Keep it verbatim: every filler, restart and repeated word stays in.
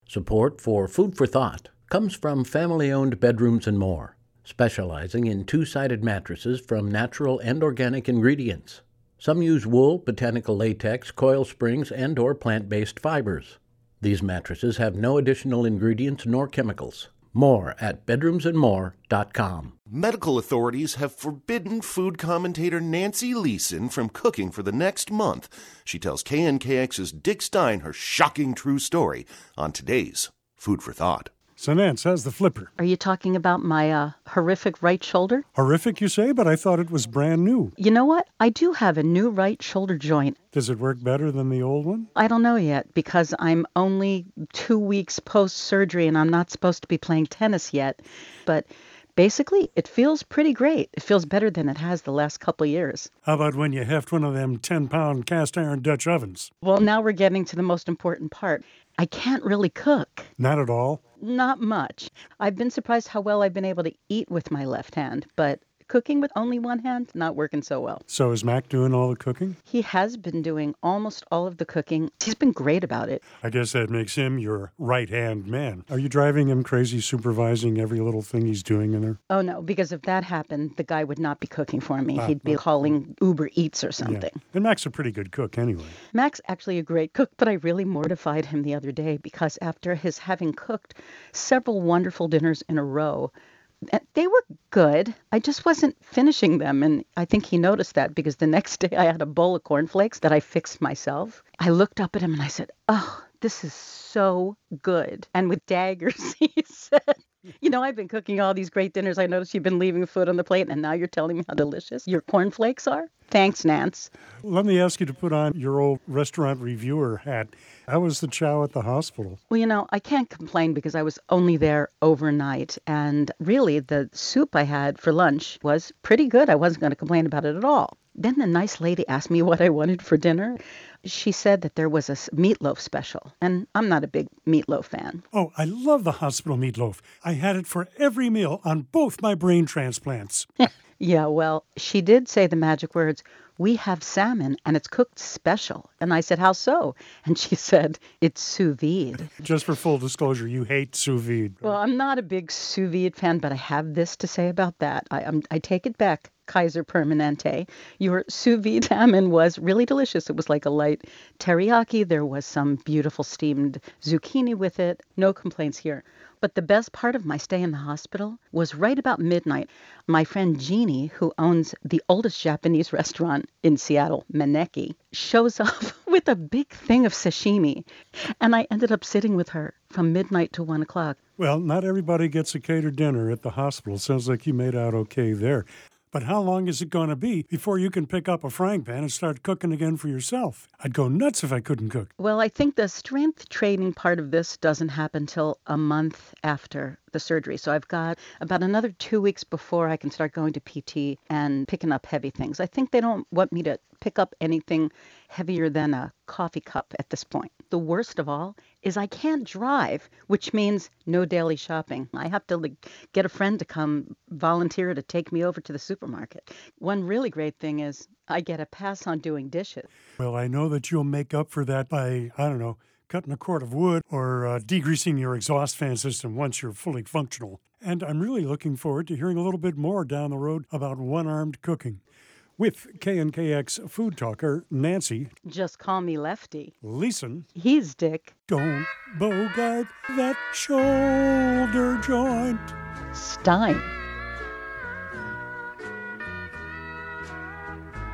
Support for Food for Thought comes from family-owned Bedrooms and More, specializing in two-sided mattresses from natural and organic ingredients. Some use wool, botanical latex, coil springs, and or plant-based fibers. These mattresses have no additional ingredients nor chemicals. More at bedrooms and more dot com. Medical authorities have forbidden food commentator Nancy Leeson from cooking for the next month. She tells K N K X's Dick Stein her shocking true story on today's Food for Thought. So, Nance, how's the flipper? Are you talking about my uh, horrific right shoulder? Horrific, you say? But I thought it was brand new. You know what? I do have a new right shoulder joint. Does it work better than the old one? I don't know yet because I'm only two weeks post-surgery and I'm not supposed to be playing tennis yet. But basically, it feels pretty great. It feels better than it has the last couple of years. How about when you heft one of them ten-pound cast-iron Dutch ovens? Well, now we're getting to the most important part. I can't really cook. Not at all? Not much. I've been surprised how well I've been able to eat with my left hand, but cooking with only one hand, not working so well. So is Mac doing all the cooking? He has been doing almost all of the cooking. He's been great about it. I guess that makes him your right-hand man. Are you driving him crazy supervising every little thing he's doing in there? Oh, no, because if that happened, the guy would not be cooking for me. Ah, He'd be okay. calling Uber Eats or something. Yeah. And Mac's a pretty good cook anyway. Mac's actually a great cook, but I really mortified him the other day because after his having cooked several wonderful dinners in a row, they were good. I just wasn't finishing them. And I think he noticed that because the next day I had a bowl of cornflakes that I fixed myself. I looked up at him and I said, oh, this is so good. And with daggers, he said, you know, I've been cooking all these great dinners. I noticed you've been leaving food on the plate. And now you're telling me how delicious your cornflakes are? Thanks, Nance. Let me ask you to put on your old restaurant reviewer hat. How was the chow at the hospital? Well, you know, I can't complain because I was only there overnight. And really, the soup I had for lunch was pretty good. I wasn't going to complain about it at all. Then the nice lady asked me what I wanted for dinner. She said that there was a meatloaf special, and I'm not a big meatloaf fan. Oh, I love the hospital meatloaf. I had it for every meal on both my brain transplants. Yeah, well, she did say the magic words, we have salmon and it's cooked special. And I said, how so? And she said, it's sous vide. Just for full disclosure, you hate sous vide. Well, I'm not a big sous vide fan, but I have this to say about that. I, um, I take it back, Kaiser Permanente. Your sous vide salmon was really delicious. It was like a light teriyaki. There was some beautiful steamed zucchini with it. No complaints here. But the best part of my stay in the hospital was right about midnight. My friend Jeannie, who owns the oldest Japanese restaurant in Seattle, Maneki, shows up with a big thing of sashimi. And I ended up sitting with her from midnight to one o'clock. Well, not everybody gets a catered dinner at the hospital. Sounds like you made out okay there. But how long is it going to be before you can pick up a frying pan and start cooking again for yourself? I'd go nuts if I couldn't cook. Well, I think the strength training part of this doesn't happen till a month after the surgery. So I've got about another two weeks before I can start going to P T and picking up heavy things. I think they don't want me to pick up anything heavier than a coffee cup at this point. The worst of all is I can't drive, which means no daily shopping. I have to like, get a friend to come volunteer to take me over to the supermarket. One really great thing is I get a pass on doing dishes. Well, I know that you'll make up for that by, I don't know, cutting a cord of wood or uh, degreasing your exhaust fan system once you're fully functional. And I'm really looking forward to hearing a little bit more down the road about one-armed cooking. With K N K X food talker Nancy. Just call me Lefty. Leeson. He's Dick. Don't bogart that shoulder joint. Stein.